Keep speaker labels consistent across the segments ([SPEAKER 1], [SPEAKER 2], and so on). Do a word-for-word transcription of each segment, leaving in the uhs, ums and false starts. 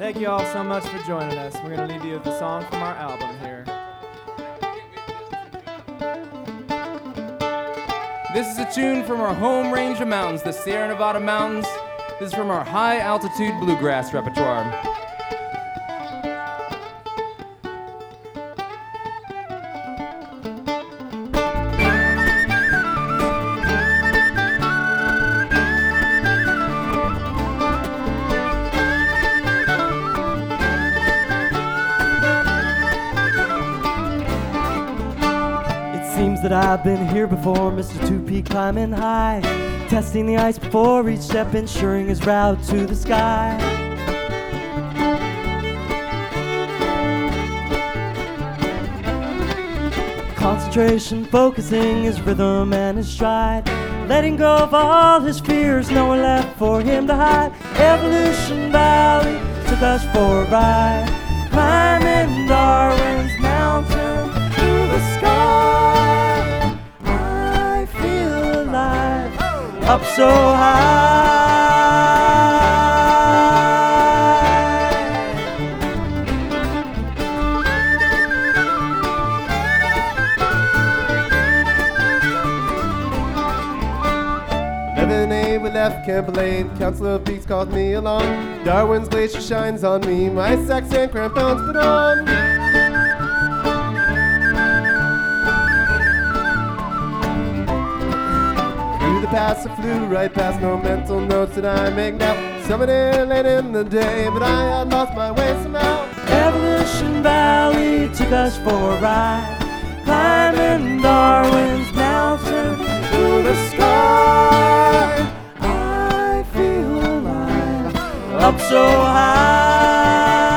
[SPEAKER 1] Thank you all so much for joining us. We're going to leave you with a song from our album here. This is a tune from our home range of mountains, the Sierra Nevada mountains. This is from our high altitude bluegrass repertoire.
[SPEAKER 2] Seems that I've been here before, Mister Two-Peak climbing high, testing the ice before each step, ensuring his route to the sky. Concentration, focusing his rhythm and his stride, letting go of all his fears, nowhere left for him to hide. Evolution Valley took us for a ride, climbing Darwin's mountain to the sky. Up so high.
[SPEAKER 3] eleven A we left Camp Lane, Council of Peaks called me along. Darwin's glacier shines on me, my sacks and crampons put on. Pass, I flew right past, no mental notes that I make now. Summited late in the day, but I had lost my way somehow.
[SPEAKER 2] Evolution Valley took us for a ride, climbing Darwin's mountain to the sky. I feel alive, up so high.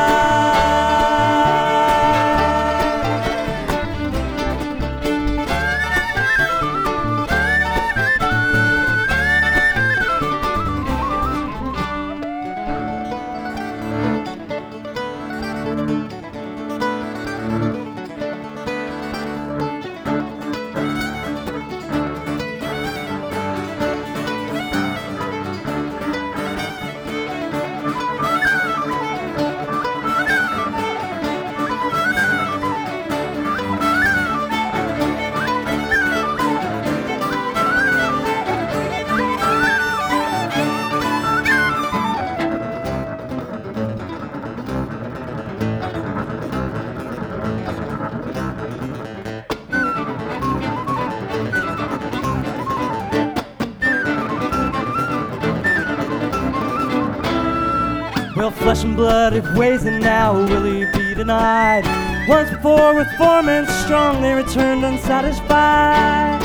[SPEAKER 2] Well, flesh and blood, if weighs in now, will he be denied? Once before with four men strong, they returned unsatisfied.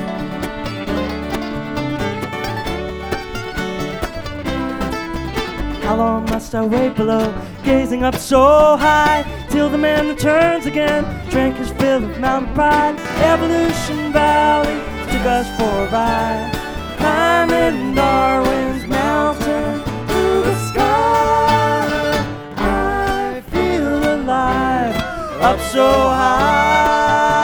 [SPEAKER 2] How long must I wait below, gazing up so high, till the man returns again, drank his fill of mountain pride. Evolution Valley took us for a ride, climbing Darwin's mountain to the sky. Up so high.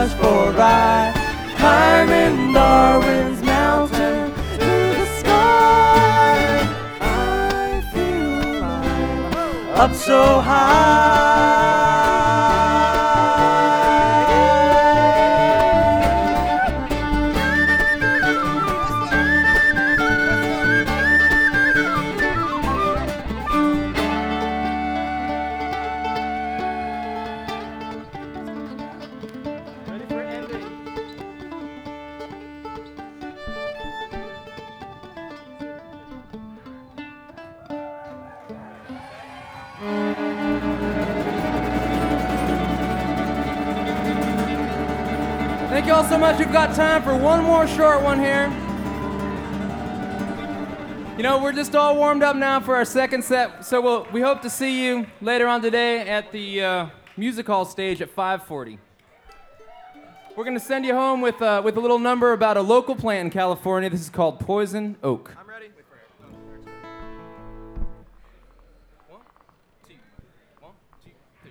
[SPEAKER 2] us for a ride. Climbing Darwin's mountain to the sky. I feel like up so high.
[SPEAKER 1] Thank you all so much. We've got time for one more short one here. You know, we're just all warmed up now for our second set, so we'll, we hope to see you later on today at the uh, music hall stage at five forty. We're going to send you home with, uh, with a little number about a local plant in California. This is called Poison Oak.
[SPEAKER 4] I'm ready. Wait for it.